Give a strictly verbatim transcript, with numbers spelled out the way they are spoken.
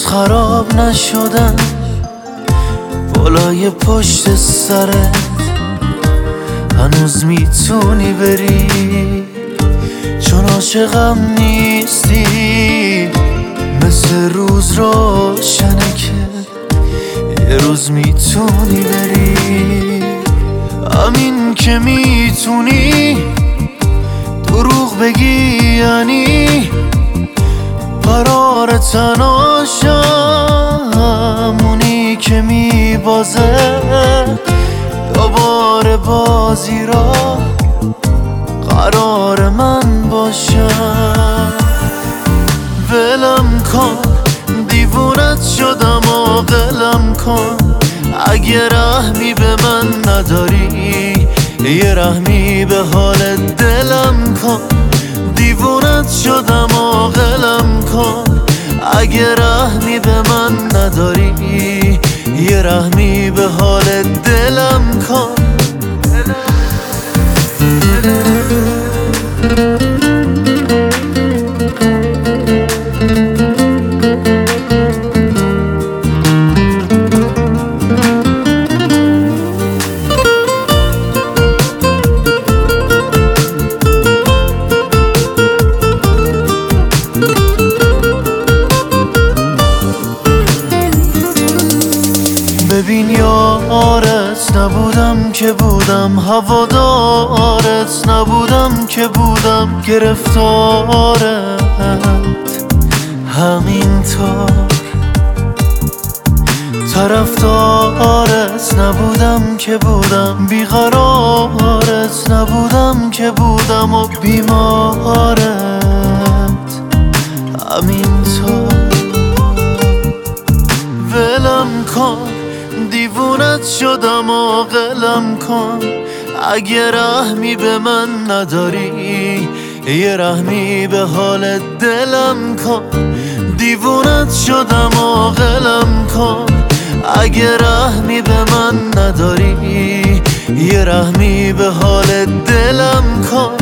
خراب نشدن بالای پشت سرت، هنوز میتونی بری چون عاشقم نیستی. مثل روز روشنه که یه روز میتونی بری، همین که میتونی دروغ بگی یعنی قرار تناشم، اونی که میبازه دوباره بازی را قرار من باشم. ولم کن دیوونت شدم عاقلم کن، اگه رحمی به من نداری یه رحمی به حال دلم کن. دیوونت شدم عاقلم کن، اگه رحمی به من نداری یه رحمی به حال دلم کن. ببین یارت نبودم که بودم، هوادارت نبودم که بودم، گرفتارت همینطور. طرفدارت نبودم که بودم، بیقرارت نبودم که بودم و بیمارت همینطور. ولم کن دیوونت شدم عاقلم کن، اگه رحمی به من نداری یه رحمی به حال دلم کن. دیوونت شدم عاقلم کن، اگه رحمی به من نداری یه رحمی به حال دلم کن.